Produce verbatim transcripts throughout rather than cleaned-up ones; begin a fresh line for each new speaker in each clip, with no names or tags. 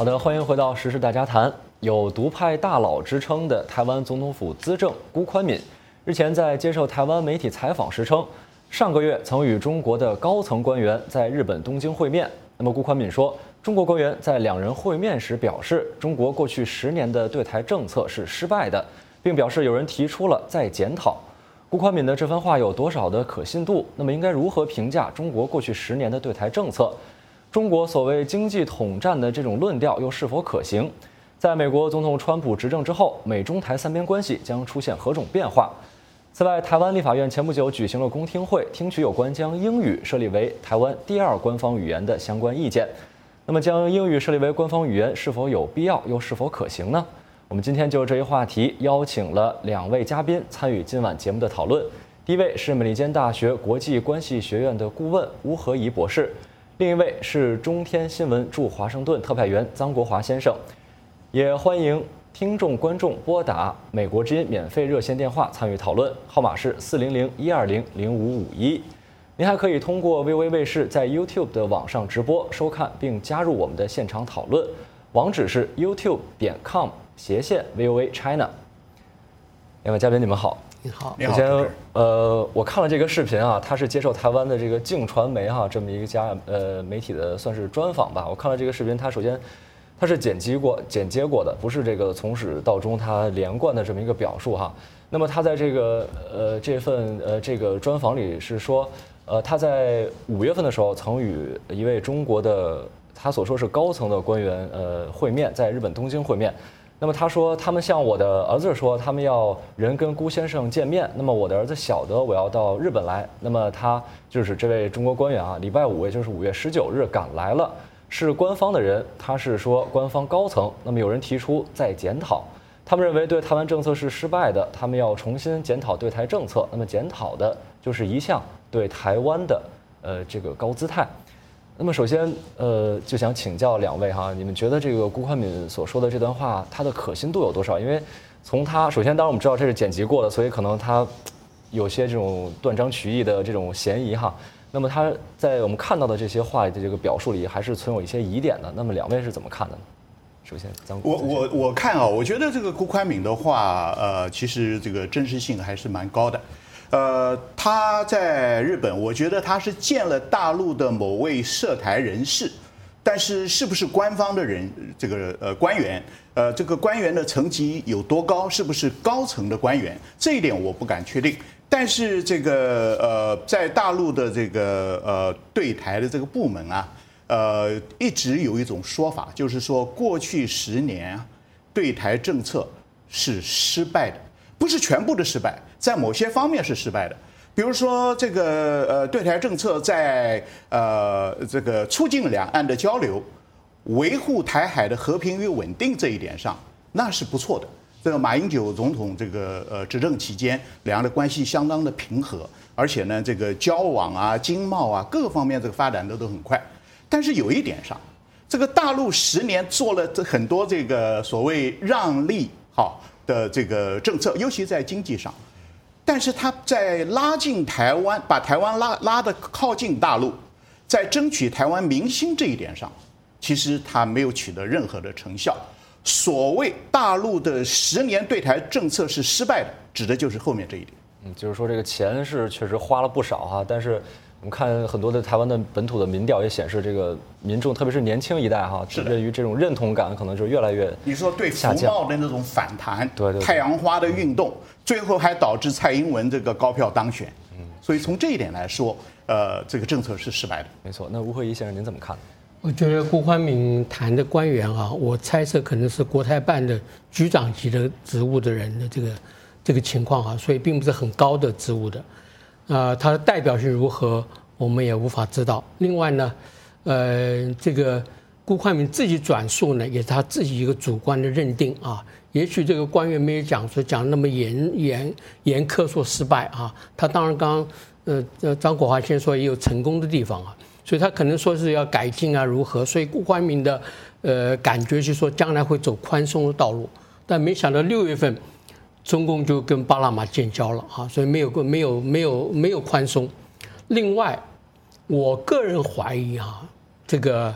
好的，欢迎回到时事大家谈。有独派大佬之称的台湾总统府资政辜宽敏，日前在接受台湾媒体采访时称，上个月曾与中国的高层官员在日本东京会面。那么辜宽敏说，中国官员在两人会面时表示，中国过去十年的对台政策是失败的，并表示有人提出了再检讨。辜宽敏的这番话有多少的可信度？那么应该如何评价中国过去十年的对台政策？中国所谓经济统战的这种论调又是否可行？在美国总统川普执政之后，美中台三边关系将出现何种变化？此外，台湾立法院前不久举行了公听会，听取有关将英语设立为台湾第二官方语言的相关意见。那么，将英语设立为官方语言是否有必要，又是否可行呢？我们今天就这一话题邀请了两位嘉宾参与今晚节目的讨论。第一位是美利坚大学国际关系学院的顾问邬和仪博士，另一位是中天新闻驻华盛顿特派员臧国华先生。也欢迎听众观众拨打美国之音免费热线电话参与讨论，号码是四零零一二零零五五一。您还可以通过 V O A 卫视在 YouTube 的网上直播收看并加入我们的现场讨论，网址是 youtube 点 com 斜线 V O A China。两位嘉宾，你们好。
你好。
首先，呃，我看了这个视频啊，它是接受台湾的这个镜传媒哈、啊、这么一家呃媒体的算是专访吧。我看了这个视频，它首先它是剪辑过、剪接过的，不是这个从始到终它连贯的这么一个表述哈。那么他在这个呃这份呃这个专访里是说，呃他在五月份的时候曾与一位中国的他所说是高层的官员呃会面，在日本东京会面。那么他说，他们向我的儿子说，他们要人跟辜先生见面。那么我的儿子晓得我要到日本来，那么他就是这位中国官员啊，礼拜五也就是五月十九日赶来了。是官方的人，他是说官方高层。那么有人提出再检讨，他们认为对台湾政策是失败的，他们要重新检讨对台政策。那么检讨的就是一项对台湾的呃这个高姿态。那么首先呃就想请教两位哈，你们觉得这个辜宽敏所说的这段话，它的可信度有多少？因为从他首先，当然我们知道这是剪辑过的，所以可能他有些这种断章取义的这种嫌疑哈。那么他在我们看到的这些话的这个表述里，还是存有一些疑点的。那么两位是怎么看的呢？首先，臧
我我我看啊，我觉得这个辜宽敏的话，呃，其实这个真实性还是蛮高的。呃，他在日本，我觉得他是见了大陆的某位涉台人士，但是是不是官方的人，这个呃官员，呃，这个官员的层级有多高，是不是高层的官员，这一点我不敢确定。但是这个呃，在大陆的这个呃对台的这个部门啊，呃，一直有一种说法，就是说过去十年啊，对台政策是失败的，不是全部的失败，在某些方面是失败的。比如说这个呃对台政策在呃这个促进两岸的交流、维护台海的和平与稳定这一点上，那是不错的。这个马英九总统这个呃执政期间，两岸的关系相当的平和，而且呢，这个交往啊、经贸啊各个方面这个发展的都很快。但是有一点上，这个大陆十年做了这很多这个所谓让利好的这个政策，尤其在经济上，但是他在拉近台湾，把台湾拉拉得靠近大陆，在争取台湾民心这一点上，其实他没有取得任何的成效。所谓大陆的十年对台政策是失败的，指的就是后面这一点。
嗯，就是说这个钱是确实花了不少哈，但是我们看很多的台湾的本土的民调也显示，这个民众特别是年轻一代哈，对于这种认同感可能就越来越
你说对服贸的那种反弹，
对对，
太阳花的运动，最后还导致蔡英文这个高票当选。嗯，所以从这一点来说，呃，这个政策是失败的。
没错。那邬和仪先生您怎么看？
我觉得辜宽敏谈的官员啊，我猜测可能是国台办的局长级的职务的人的这个这个情况啊，所以并不是很高的职务的，呃，他的代表性如何，我们也无法知道。另外呢，呃，这个辜宽敏自己转述呢，也是他自己一个主观的认定啊。也许这个官员没有讲说讲那么严严严苛说失败啊，他当然刚呃呃臧国华先说也有成功的地方啊。所以他可能说是要改进啊，如何？所以辜宽敏的呃感觉是说将来会走宽松的道路，但没想到六月份中共就跟巴拿马建交了啊，所以没有没有没有没有宽松。另外，我个人怀疑啊，这个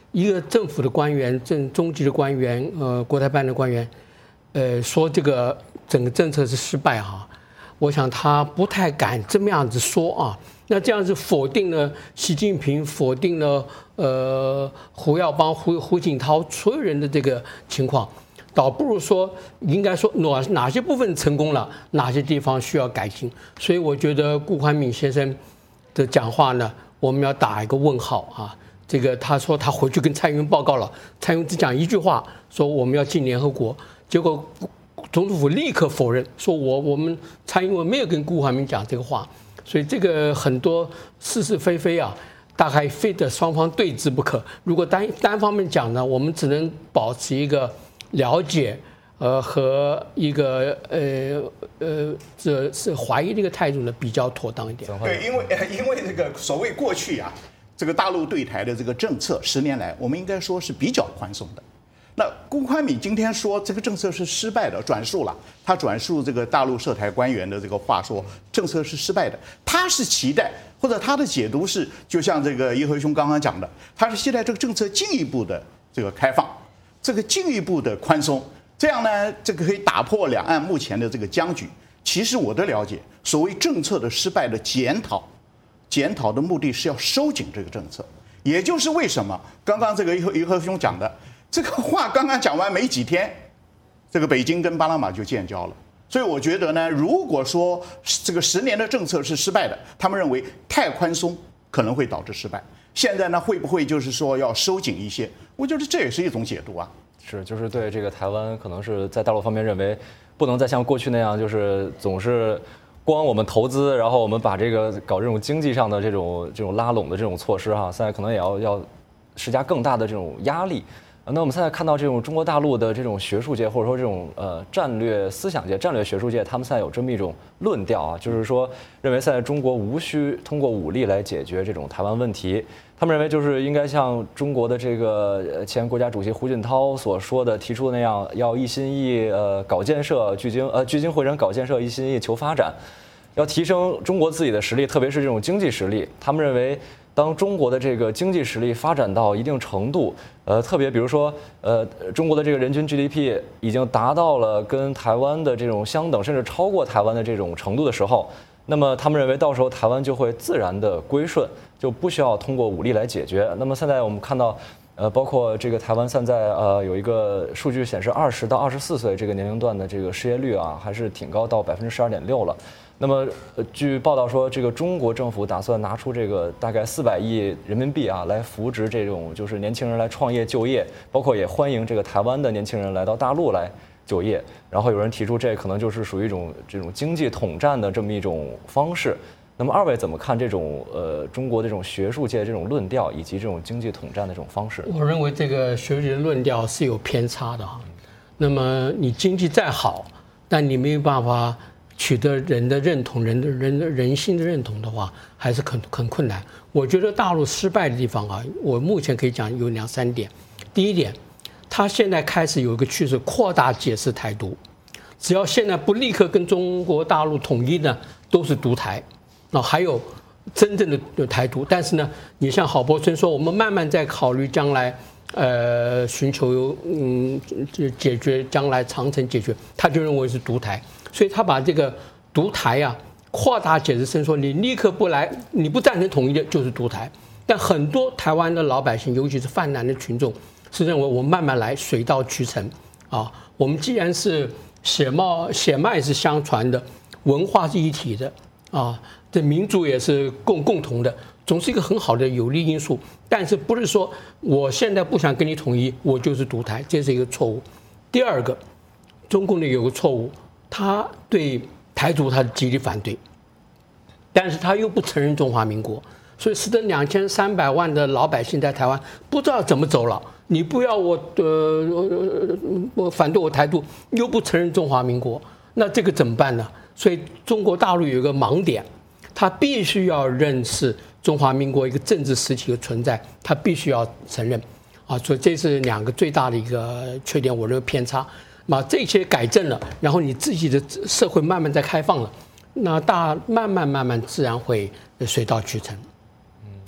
一个政府的官员、政中级的官员、呃国台办的官员，呃说这个整个政策是失败哈，我想他不太敢这么样子说啊。那这样子否定了习近平，否定了呃胡耀邦、胡胡锦涛所有人的这个情况。倒不如说，应该说哪哪些部分成功了，哪些地方需要改进。所以我觉得顾宽敏先生的讲话呢，我们要打一个问号啊。这个他说他回去跟蔡英文报告了，蔡英文只讲一句话，说我们要进联合国，结果总统府立刻否认，说我我们蔡英文没有跟顾宽敏讲这个话。所以这个很多是是非非啊，大概非得双方对峙不可。如果单单方面讲呢，我们只能保持一个了解，呃和一个呃呃这是怀疑的一个态度呢，比较妥当一点。
对，因为因为这个所谓过去啊，这个大陆对台的这个政策，十年来我们应该说是比较宽松的。那顾宽敏今天说这个政策是失败的，转述了他转述这个大陆涉台官员的这个话，说政策是失败的。他是期待，或者他的解读是，就像这个一和兄刚刚讲的，他是期待这个政策进一步的这个开放。这个进一步的宽松，这样呢，这个可以打破两岸目前的这个僵局。其实我的了解，所谓政策的失败的检讨，检讨的目的是要收紧这个政策，也就是为什么刚刚这个一和一和兄讲的这个话刚刚讲完没几天，这个北京跟巴拿马就建交了。所以我觉得呢，如果说这个十年的政策是失败的，他们认为太宽松可能会导致失败。现在呢，会不会就是说要收紧一些？我觉得这也是一种解读啊。
是，就是对这个台湾，可能是在大陆方面认为，不能再像过去那样，就是总是光我们投资，然后我们把这个搞这种经济上的这种这种拉拢的这种措施哈，现在可能也要要施加更大的这种压力。那我们现在看到这种中国大陆的这种学术界，或者说这种呃战略思想界、战略学术界，他们现在有这么一种论调啊，就是说认为现在中国无需通过武力来解决这种台湾问题。他们认为就是应该像中国的这个前国家主席胡锦涛所说的提出的那样，要一心一意呃搞建设，聚精呃聚精会神搞建设，一心一意求发展，要提升中国自己的实力，特别是这种经济实力。他们认为，当中国的这个经济实力发展到一定程度，呃，特别比如说，呃，中国的这个人均 G D P 已经达到了跟台湾的这种相等，甚至超过台湾的这种程度的时候，那么他们认为到时候台湾就会自然的归顺，就不需要通过武力来解决。那么现在我们看到，呃，包括这个台湾现在呃有一个数据显示，二十到二十四岁这个年龄段的这个失业率啊，还是挺高，到百分之十二点六了。那么，呃，据报道说，这个中国政府打算拿出这个大概四百亿人民币啊，来扶植这种就是年轻人来创业就业，包括也欢迎这个台湾的年轻人来到大陆来就业。然后有人提出，这可能就是属于一种这种经济统战的这么一种方式。那么二位怎么看这种呃中国这种学术界这种论调，以及这种经济统战的这种方式？
我认为这个学术界论调是有偏差的啊。那么你经济再好，但你没有办法取得人的认同，人的人的人心的认同的话，还是很很困难。我觉得大陆失败的地方啊，我目前可以讲有两三点。第一点，他现在开始有一个趋势，扩大解释台独。只要现在不立刻跟中国大陆统一呢，都是独台。那还有真正的台独，但是呢，你像郝柏村说，我们慢慢在考虑将来，呃，寻求嗯解决将来长城解决，他就认为是独台。所以他把这个独台啊扩大解释成说，你立刻不来，你不赞成统一的就是独台。但很多台湾的老百姓，尤其是泛蓝的群众，是认为我们慢慢来，水到渠成啊。我们既然是血脉血脉是相传的，文化是一体的啊，这民族也是共共同的，总是一个很好的有利因素。但是不是说我现在不想跟你统一，我就是独台，这是一个错误。第二个，中共的有个错误。他对台独他极力反对，但是他又不承认中华民国，所以使得两千三百万的老百姓在台湾不知道怎么走了。你不要我呃我反对我台独，又不承认中华民国，那这个怎么办呢？所以中国大陆有一个盲点，他必须要认识中华民国一个政治实体的存在，他必须要承认啊，所以这是两个最大的一个缺点，我认为偏差。把这些改正了，然后你自己的社会慢慢在开放了，那大慢慢慢慢自然会水到渠成。
嗯，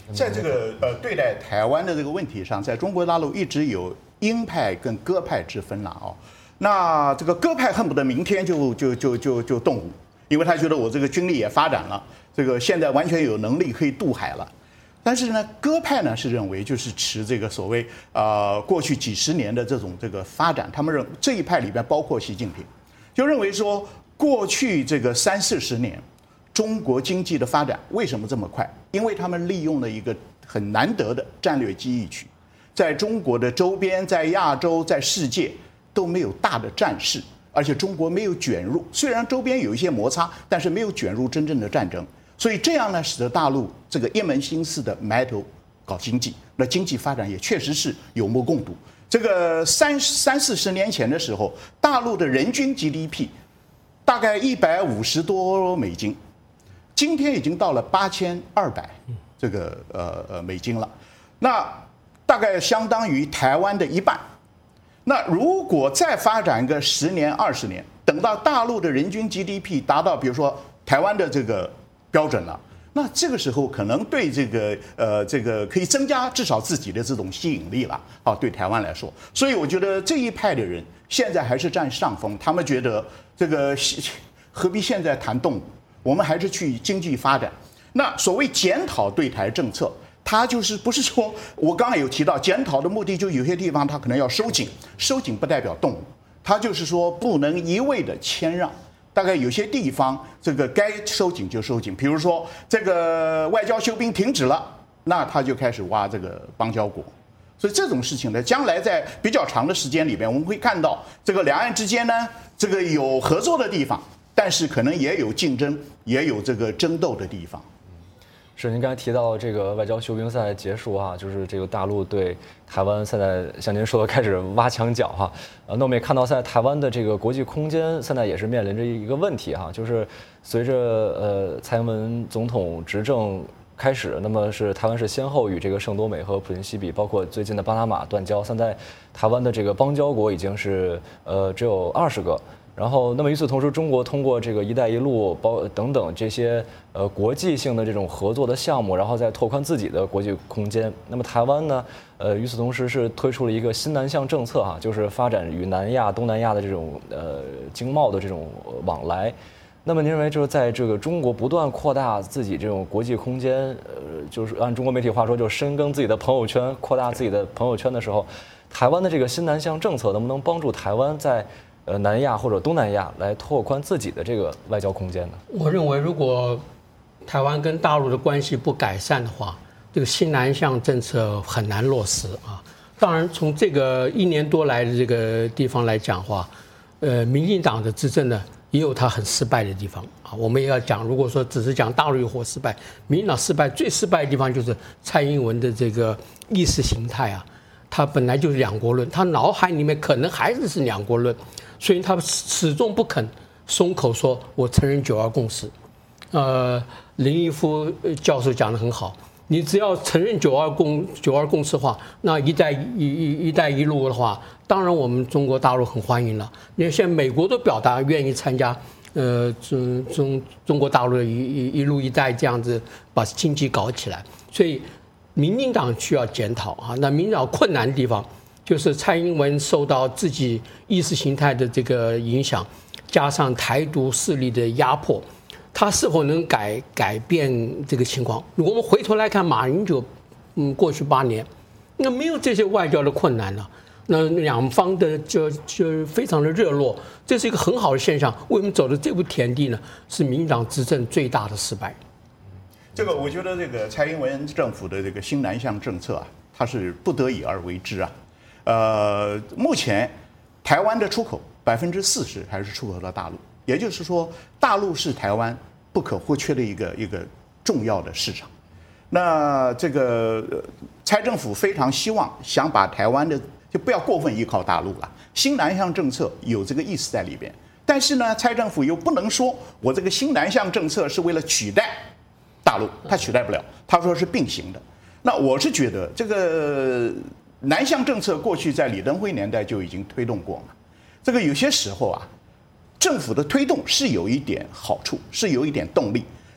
在这个呃对待台湾的这个问题上，在中国大陆一直有鹰派跟鸽派之分了哦。那这个鸽派恨不得明天就就就就就动武，因为他觉得我这个军力也发展了，这个现在完全有能力可以渡海了。但是呢，鸽派呢是认为就是持这个所谓呃过去几十年的这种这个发展，他们认这一派里边包括习近平，就认为说过去这个三四十年中国经济的发展为什么这么快？因为他们利用了一个很难得的战略机遇区，在中国的周边，在亚洲，在世界都没有大的战事，而且中国没有卷入，虽然周边有一些摩擦，但是没有卷入真正的战争。所以这样呢，使得大陆这个一门心思的埋头搞经济，那经济发展也确实是有目共睹。这个三三四十年前的时候，大陆的人均 G D P 大概一百五十多美金，今天已经到了八千二百这个呃呃美金了，那大概相当于台湾的一半。那如果再发展个十年二十年，等到大陆的人均 G D P 达到比如说台湾的这个标准了，那这个时候可能对这个呃这个可以增加至少自己的这种吸引力了啊，对台湾来说。所以我觉得这一派的人现在还是占上风，他们觉得这个何必现在谈动武，我们还是去经济发展。那所谓检讨对台政策，他就是不是说我刚刚有提到检讨的目的，就有些地方他可能要收紧，收紧不代表动武，他就是说不能一味的谦让。大概有些地方这个该收紧就收紧，比如说这个外交休兵停止了，那他就开始挖这个邦交国。所以这种事情呢，将来在比较长的时间里面，我们会看到这个两岸之间呢，这个有合作的地方，但是可能也有竞争，也有这个争斗的地方。
是您刚才提到这个外交休兵赛结束哈，就是这个大陆对台湾现在像您说的开始挖墙脚哈，呃，那我们也看到在台湾的这个国际空间现在也是面临着一个问题哈，就是随着呃蔡英文总统执政开始，那么是台湾是先后与这个圣多美和普林西比，包括最近的巴拿马断交，现在台湾的这个邦交国已经是呃只有二十个。然后，那么与此同时，中国通过这个“一带一路”包等等这些呃国际性的这种合作的项目，然后再拓宽自己的国际空间。那么台湾呢，呃，与此同时是推出了一个新南向政策哈，就是发展与南亚、东南亚的这种呃经贸的这种往来。那么您认为，就是在这个中国不断扩大自己这种国际空间，呃，就是按中国媒体话说，就深耕自己的朋友圈，扩大自己的朋友圈的时候，台湾的这个新南向政策能不能帮助台湾在呃，南亚或者东南亚来拓宽自己的这个外交空间呢？
我认为，如果台湾跟大陆的关系不改善的话，这个新南向政策很难落实啊。当然，从这个一年多来的这个地方来讲话，呃，民进党的执政呢也有它很失败的地方啊。我们也要讲，如果说只是讲大陆有或失败，民进党失败最失败的地方就是蔡英文的这个意识形态啊，他本来就是两国论，他脑海里面可能还是是两国论。所以他始终不肯松口说，我承认九二共识。呃，林毅夫教授讲得很好，你只要承认九二共九二共识的话，那一带一一一带一路的话，当然我们中国大陆很欢迎了。因为现在美国都表达愿意参加，呃，中中中国大陆的一一一路一带这样子把经济搞起来。所以，民进党需要检讨啊。那民进党困难的地方，就是蔡英文受到自己意识形态的这个影响，加上台独势力的压迫，他是否能改改变这个情况？如果我们回头来看马英九，嗯，过去八年，那没有这些外交的困难了，那两方的就就非常的热络，这是一个很好的现象。为什么走的这步田地呢？是民进党执政最大的失败。
这个我觉得这个蔡英文政府的这个新南向政策啊，它是不得已而为之啊。呃，目前台湾的出口百分之四十还是出口到大陆，也就是说，大陆是台湾不可或缺的一个一个重要的市场。那这个蔡政府非常希望想把台湾的就不要过分依靠大陆了，新南向政策有这个意思在里边。但是呢，蔡政府又不能说我这个新南向政策是为了取代大陆，他取代不了，他说是并行的。那我是觉得这个南向政策过去在李登辉年代就已经推动过了，这个有些时候啊，政府的推动是有一点好处，是有一点动力，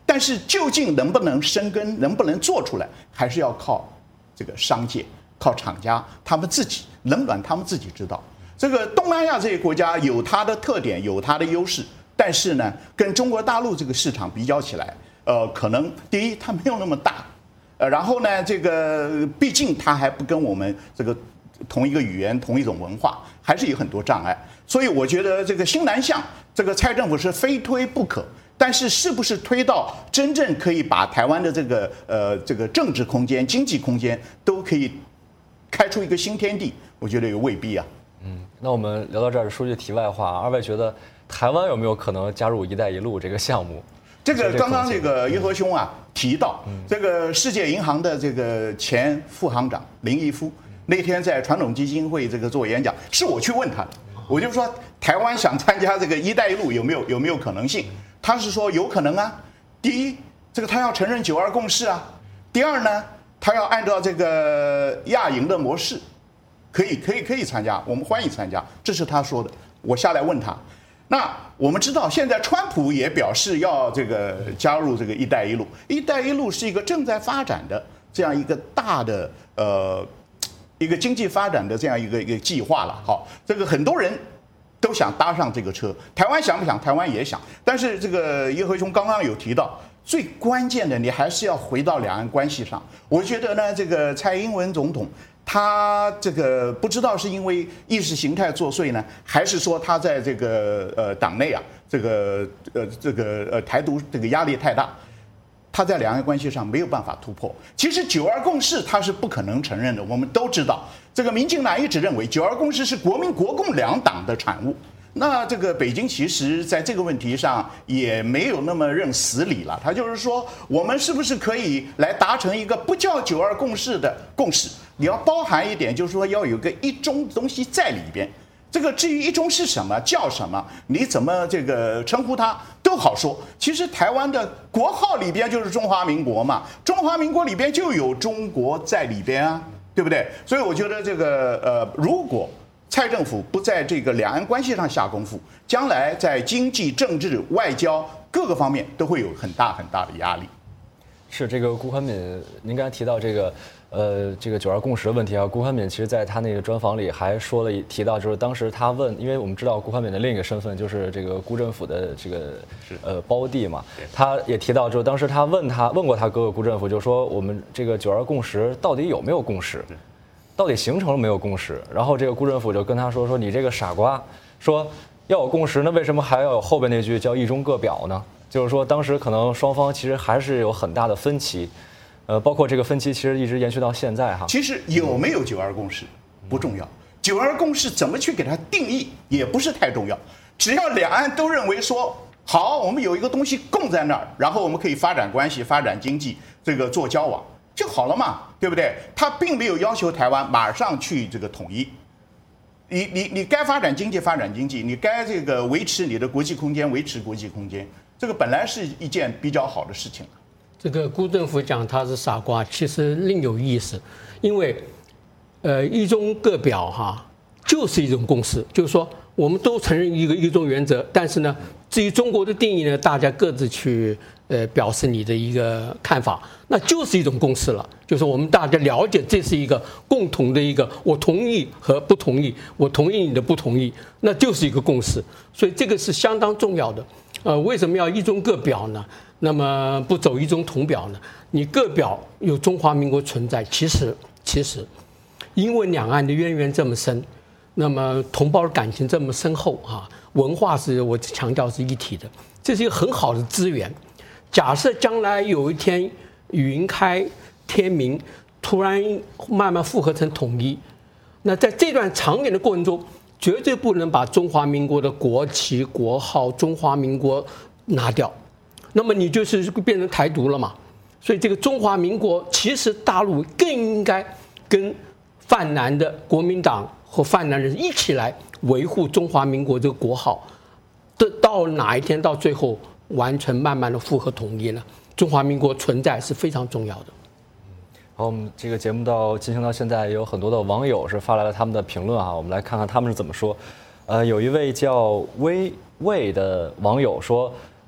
但是究竟能不能生根，能不能做出来，还是要靠这个商界、靠厂家他们自己，冷暖他们自己知道。这个东南亚这些国家有它的特点，有它的优势，但是呢，跟中国大陆这个市场比较起来，呃，可能第一它没有那么大，呃，然后呢，这个毕竟它还不跟我们这个同一个语言、同一种文化，还是有很多障碍。所以我觉得这个新南向，这个蔡政府是非推不可。但是，是不是推到真正可以把台湾的这个呃这个政治空间、经济空间都可以开出一个新天地？我觉得也未必啊。
嗯，那我们聊到这儿，说句题外话，二位觉得台湾有没有可能加入“一带一路”这个项目？
这个刚刚这个于和兄啊提到，这个世界银行的这个前副行长林毅夫那天在传统基金会这个做演讲，是我去问他的，我就说台湾想参加这个“一带一路”有没有有没有可能性？他是说有可能啊。第一，这个他要承认九二共识啊；第二呢，他要按照这个亚银的模式，可以可以可以参加，我们欢迎参加，这是他说的。我下来问他。那我们知道，现在川普也表示要这个加入这个“一带一路”。“一带一路”是一个正在发展的这样一个大的呃一个经济发展的这样一个一个计划了。好，这个很多人都想搭上这个车，台湾想不想？台湾也想。但是这个叶和兄刚刚有提到，最关键的你还是要回到两岸关系上。我觉得呢，这个蔡英文总统。他这个不知道是因为意识形态作祟呢，还是说他在这个呃党内啊，这个呃这个呃台独这个压力太大，他在两岸关系上没有办法突破。其实九二共识他是不可能承认的，我们都知道，这个民进党一直认为九二共识是国民国共两党的产物。那这个北京其实在这个问题上也没有那么认死理了，他就是说，我们是不是可以来达成一个不叫九二共识的共识？你要包含一点，就是说要有个一中东西在里边。这个至于一中是什么，叫什么，你怎么这个称呼它都好说。其实台湾的国号里边就是中华民国嘛，中华民国里边就有中国在里边啊，对不对？所以我觉得这个呃，如果蔡政府不在这个两岸关系上下功夫，将来在经济、政治、外交各个方面都会有很大很大的压力。
是这个顾宽敏，您刚才提到这个，呃，这个九二共识的问题啊，顾宽敏其实在他那个专访里还说了提到，就是当时他问，因为我们知道顾宽敏的另一个身份就是这个辜振甫的这个呃胞弟嘛，他也提到，就是当时他问他问过他哥哥辜振甫，就说我们这个九二共识到底有没有共识？到底形成了没有共识？然后这个辜振甫就跟他说说你这个傻瓜，说要有共识，那为什么还要有后边那句叫一中各表呢？就是说当时可能双方其实还是有很大的分歧，呃，包括这个分歧其实一直延续到现在哈。
其实有没有九二共识不重要，九二共识怎么去给它定义也不是太重要，只要两岸都认为说好，我们有一个东西供在那儿，然后我们可以发展关系、发展经济，这个做交往。就好了嘛，对不对？他并没有要求台湾马上去这个统一，你你你该发展经济发展经济，你该这个维持你的国际空间维持国际空间，这个本来是一件比较好的事情。
这个辜振甫讲他是傻瓜，其实另有意思，因为呃一中各表哈就是一种共识，就是说我们都承认一个一中原则，但是呢，至于中国的定义呢，大家各自去。呃，表示你的一个看法，那就是一种共识了。就是我们大家了解，这是一个共同的一个，我同意和不同意，我同意你的不同意，那就是一个共识。所以这个是相当重要的。呃，为什么要一中各表呢？那么不走一中统表呢？你各表有中华民国存在，其实其实，因为两岸的渊源这么深，那么同胞的感情这么深厚啊，文化是我强调是一体的，这是一个很好的资源。假设将来有一天云开天明，突然慢慢复合成统一，那在这段长远的过程中，绝对不能把中华民国的国旗、国号、中华民国拿掉，那么你就是变成台独了嘛。所以这个中华民国，其实大陆更应该跟泛蓝的国民党和泛蓝人一起来维护中华民国这个国号，的到哪一天到最后。完成慢慢的复合统一呢？中华民国存在是非常重要的。
好，我们这个节目到进行到现在，也有很多的网友是发来了他们的评论啊，我们来看看他们是怎么说。呃，有一位叫微魏的网友说，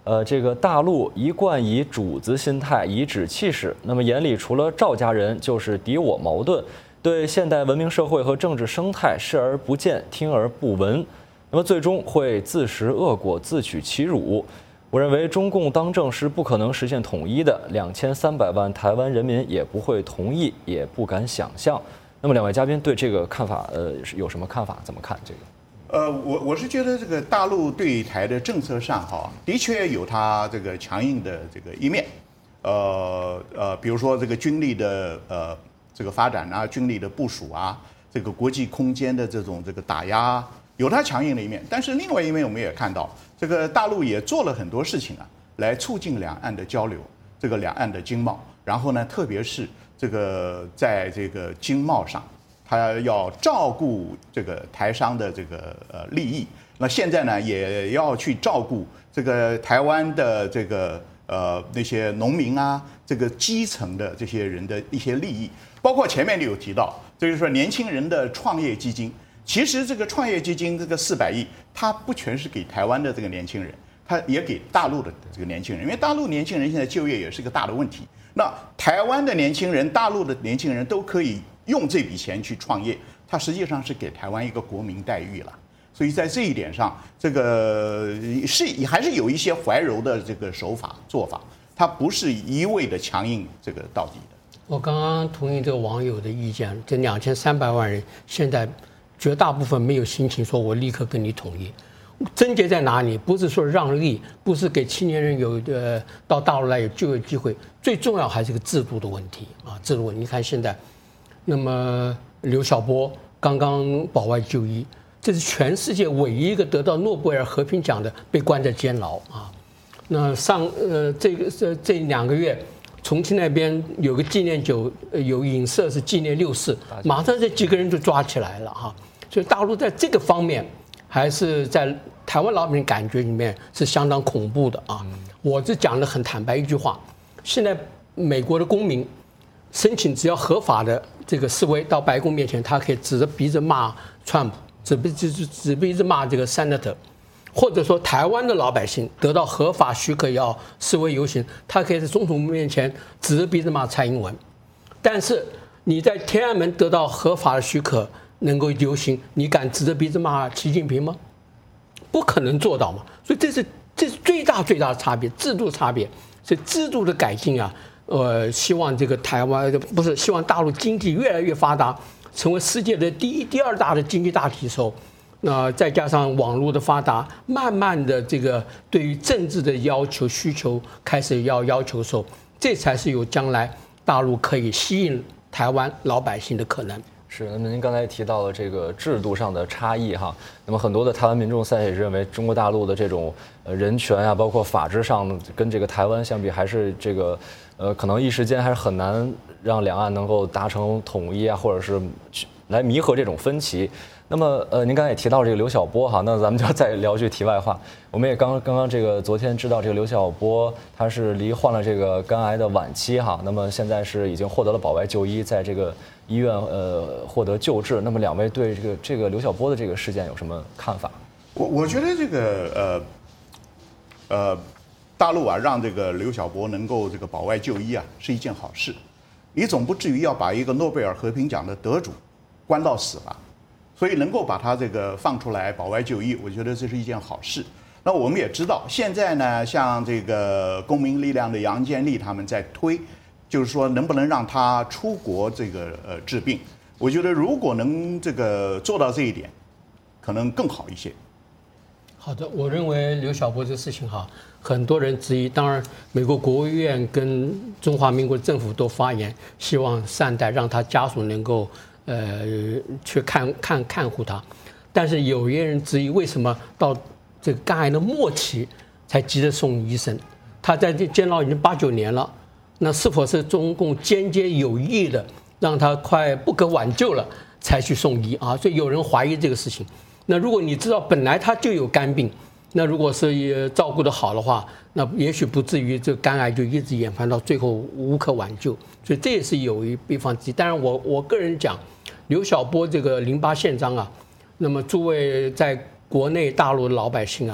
呃，这个大陆一贯以主子心态颐指气使，那么眼里除了赵家人就是敌我矛盾，对现代文明社会和政治生态视而不见，听而不闻，那么最终会自食恶果，自取其辱。我认为中共当政是不可能实现统一的，两千三百万台湾人民也不会同意，也不敢想象。那么两位嘉宾对这个看法，呃，有什么看法？怎么看这个？
呃，我我是觉得这个大陆对台的政策上哈，的确有它这个强硬的这个一面，呃呃，比如说这个军力的呃这个发展啊，军力的部署啊，这个国际空间的这种这个打压，有它强硬的一面。但是另外一面我们也看到，这个大陆也做了很多事情啊，来促进两岸的交流，这个两岸的经贸，然后呢，特别是这个在这个经贸上。他要照顾这个台商的这个呃利益，那现在呢也要去照顾这个台湾的这个呃那些农民啊，这个基层的这些人的一些利益，包括前面你有提到，就是说年轻人的创业基金，其实这个创业基金这个四百亿，它不全是给台湾的这个年轻人，它也给大陆的这个年轻人，因为大陆年轻人现在就业也是个大的问题，那台湾的年轻人、大陆的年轻人都可以用这笔钱去创业，它实际上是给台湾一个国民待遇了。所以在这一点上，这个是还是有一些怀柔的这个手法做法，它不是一味的强硬这个到底的。
我刚刚同意这个网友的意见，这两千三百万人现在绝大部分没有心情说我立刻跟你统一。症结在哪里？不是说让利，不是给青年人有呃到大陆来有就业机会，最重要还是个制度的问题啊，制度问题。你看现在。那么刘晓波刚刚保外就医，这是全世界唯一一个得到诺贝尔和平奖的被关在监牢啊。那上呃这个这这两个月，重庆那边有个纪念酒，有影射是纪念六四，马上这几个人就抓起来了哈。所以大陆在这个方面，还是在台湾老百姓感觉里面是相当恐怖的啊。我这讲的很坦白一句话，现在美国的公民申请只要合法的这个示威到白宫面前，他可以指着鼻子骂川普，指鼻子指鼻子骂这个 senator， 或者说台湾的老百姓得到合法许可要示威游行，他可以在总统面前指着鼻子骂蔡英文。但是你在天安门得到合法的许可能够游行，你敢指着鼻子骂习近平吗？不可能做到嘛。所以这是这是最大最大的差别，制度差别。所以制度的改进啊。呃，希望这个台湾不是希望大陆经济越来越发达，成为世界的第一、第二大的经济大体时候，那、呃、再加上网络的发达，慢慢的这个对于政治的要求需求开始要要求的时候，这才是有将来大陆可以吸引台湾老百姓的可能。
是，那么您刚才提到了这个制度上的差异哈，那么很多的台湾民众现在也认为中国大陆的这种呃人权啊，包括法治上跟这个台湾相比，还是这个呃可能一时间还是很难让两岸能够达成统一啊，或者是来弥合这种分歧。那么呃，您刚才也提到这个刘晓波哈，那咱们就再聊句题外话。我们也刚刚刚这个昨天知道这个刘晓波他是罹患了这个肝癌的晚期哈，那么现在是已经获得了保外就医，在这个医院呃获得救治。那么两位对这个这个刘晓波的这个事件有什么看法？
我我觉得这个呃呃，大陆啊让这个刘晓波能够这个保外就医啊是一件好事，你总不至于要把一个诺贝尔和平奖的得主关到死吧？所以能够把他这个放出来保外就医，我觉得这是一件好事。那我们也知道，现在呢，像这个公民力量的杨建立他们在推，就是说能不能让他出国这个呃治病。我觉得如果能这个做到这一点，可能更好一些。
好的，我认为刘晓波这事情哈，很多人质疑，当然美国国务院跟中华民国政府都发言，希望善待，让他家属能够。呃，去看看看护他，但是有些人质疑，为什么到这个肝癌的末期才急着送医生？他在这监牢已经八九年了，那是否是中共间接有意的让他快不可挽救了才去送医啊？所以有人怀疑这个事情。那如果你知道本来他就有肝病，那如果是照顾得好的话，那也许不至于这个肝癌就一直演变到最后无可挽救。所以这也是有一地方之一。当然我，我我个人讲。刘晓波这个零八宪章啊，那么诸位在国内大陆的老百姓啊，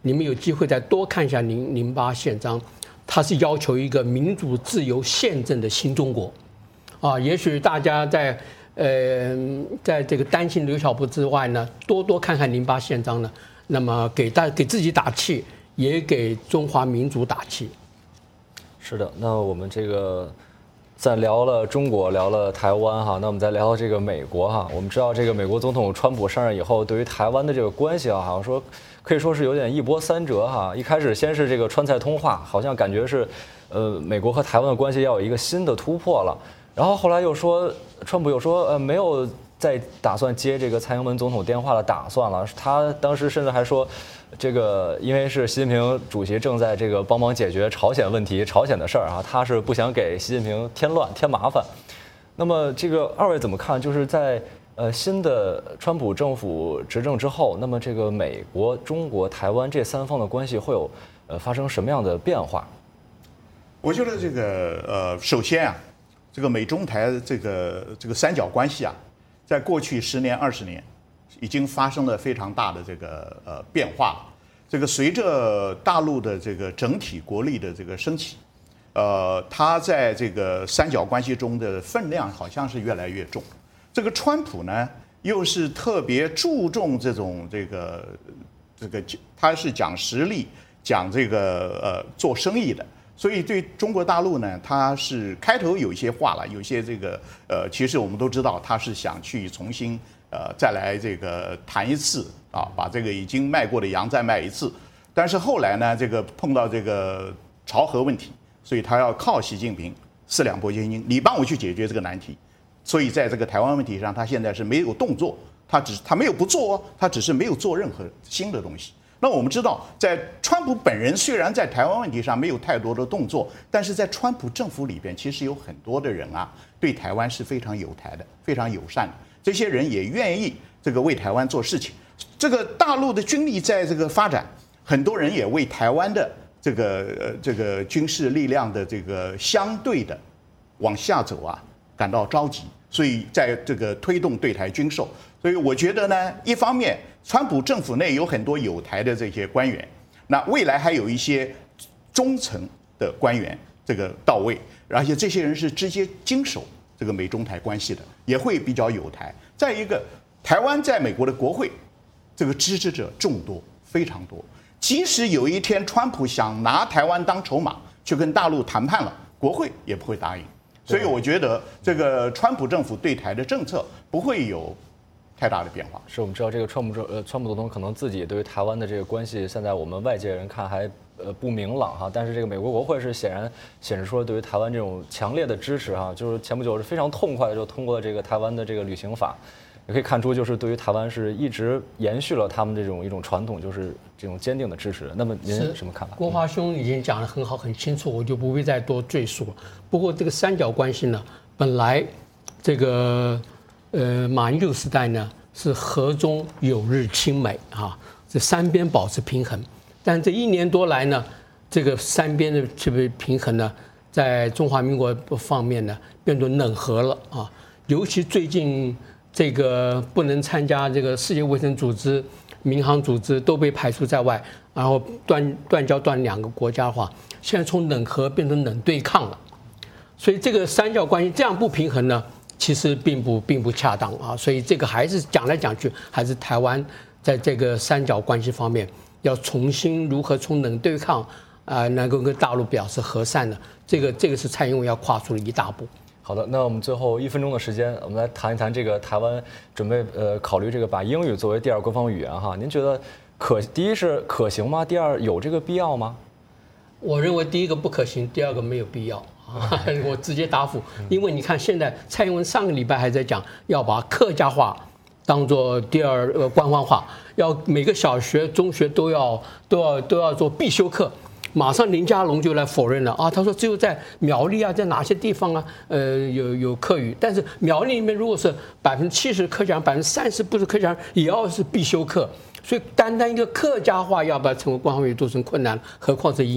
你们有机会再多看一下零零八宪章，它是要求一个民主、自由、宪政的新中国，啊，也许大家在呃在这个担心刘晓波之外呢，多多看看零八宪章呢，那么给大给自己打气，也给中华民族打气。
是的，那我们这个在聊了中国，聊了台湾哈，那我们再聊聊这个美国哈。我们知道这个美国总统川普上任以后，对于台湾的这个关系啊，好像说可以说是有点一波三折哈。一开始先是这个川菜通话，好像感觉是，呃，美国和台湾的关系要有一个新的突破了。然后后来又说，川普又说，呃，没有再打算接这个蔡英文总统电话的打算了。他当时甚至还说，这个因为是习近平主席正在这个帮忙解决朝鲜问题、朝鲜的事儿啊，他是不想给习近平添乱、添麻烦。那么这个二位怎么看？就是在呃新的川普政府执政之后，那么这个美国、中国、台湾这三方的关系会有呃发生什么样的变化？
我觉得这个呃，首先啊，这个美中台这个这个三角关系啊，在过去十年、二十年。已经发生了非常大的这个呃变化了。这个随着大陆的这个整体国力的这个升起，呃，它在这个三角关系中的分量好像是越来越重。这个川普呢，又是特别注重这种这个这个，他是讲实力、讲这个呃做生意的。所以对中国大陆呢，他是开头有一些话了，有些这个呃，其实我们都知道，他是想去重新。呃，再来这个谈一次啊，把这个已经卖过的羊再卖一次。但是后来呢，这个碰到这个朝核问题，所以他要靠习近平四两拨千斤，你帮我去解决这个难题。所以在这个台湾问题上，他现在是没有动作，他只他没有不做哦，他只是没有做任何新的东西。那我们知道，在川普本人虽然在台湾问题上没有太多的动作，但是在川普政府里边，其实有很多的人啊，对台湾是非常友台的，非常友善的。这些人也愿意这个为台湾做事情。这个大陆的军力在这个发展，很多人也为台湾的这个呃这个军事力量的这个相对的往下走啊感到着急，所以在这个推动对台军售。所以我觉得呢，一方面川普政府内有很多友台的这些官员，那未来还有一些中层的官员这个到位，而且这些人是直接经手这个美中台关系的，也会比较友台。再一个，台湾在美国的国会，这个支持者众多，非常多。即使有一天川普想拿台湾当筹码去跟大陆谈判了，国会也不会答应。所以我觉得这个川普政府对台的政策不会有太大的变化。
是我们知道这个川普政呃川普总统可能自己对于台湾的这个关系，现在我们外界人看还呃不明朗哈，但是这个美国国会是显然显示出对于台湾这种强烈的支持哈，就是前不久是非常痛快的就通过了这个台湾的这个旅行法，也可以看出就是对于台湾是一直延续了他们这种一种传统，就是这种坚定的支持。那么您什么看法？
国华兄已经讲得很好很清楚，我就不会再多赘述了。不过这个三角关系呢，本来这个呃马英九时代呢是和中有日亲美啊，这三边保持平衡。但这一年多来呢，这个三边的这个平衡呢，在中华民国方面呢变成冷和了啊。尤其最近这个不能参加这个世界卫生组织、民航组织都被排除在外，然后断断交断两个国家的话，现在从冷和变成冷对抗了。所以这个三角关系这样不平衡呢，其实并不并不恰当啊。所以这个还是讲来讲去，还是台湾在这个三角关系方面。要重新如何从冷对抗啊、呃，能够跟大陆表示和善的，这个这个是蔡英文要跨出的一大步。
好的，那我们最后一分钟的时间，我们来谈一谈这个台湾准备呃考虑这个把英语作为第二官方语言哈，您觉得可第一是可行吗？第二有这个必要吗？
我认为第一个不可行，第二个没有必要啊，我直接答复，因为你看现在蔡英文上个礼拜还在讲要把客家话当做第二呃官方话，要每个小学、中学都要都要都要做必修课。马上林佳龙就来否认了啊，他说只有在苗栗啊，在哪些地方啊，呃有有客语，但是苗栗里面如果是百分之七十客家人，百分之三十不是客家人，也要是必修课。所以单单一个客家话要把它成为官方语都成困难，何况是英语。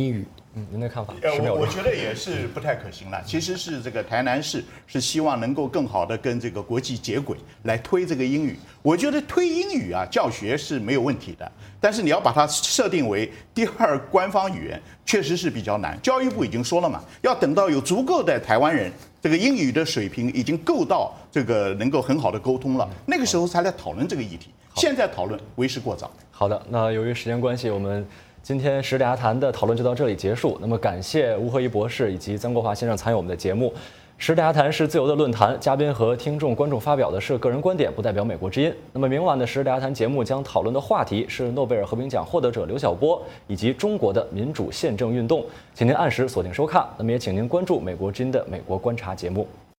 嗯，您的看法？
呃，我我
十秒钟。
觉得也是不太可行了。其实是这个台南市是希望能够更好的跟这个国际接轨，来推这个英语。我觉得推英语啊，教学是没有问题的，但是你要把它设定为第二官方语言，确实是比较难。教育部已经说了嘛，要等到有足够的台湾人，这个英语的水平已经够到这个能够很好的沟通了，那个时候才来讨论这个议题。现在讨论为时过早。
好的，那由于时间关系，我们今天时大家谈的讨论就到这里结束。那么感谢吴鹤一博士以及曾国华先生参与我们的节目。时大家谈是自由的论坛，嘉宾和听众观众发表的是个人观点，不代表美国之音。那么明晚的时大家谈节目将讨论的话题是诺贝尔和平奖获得者刘晓波以及中国的民主宪政运动，请您按时锁定收看。那么也请您关注美国之音的美国观察节目。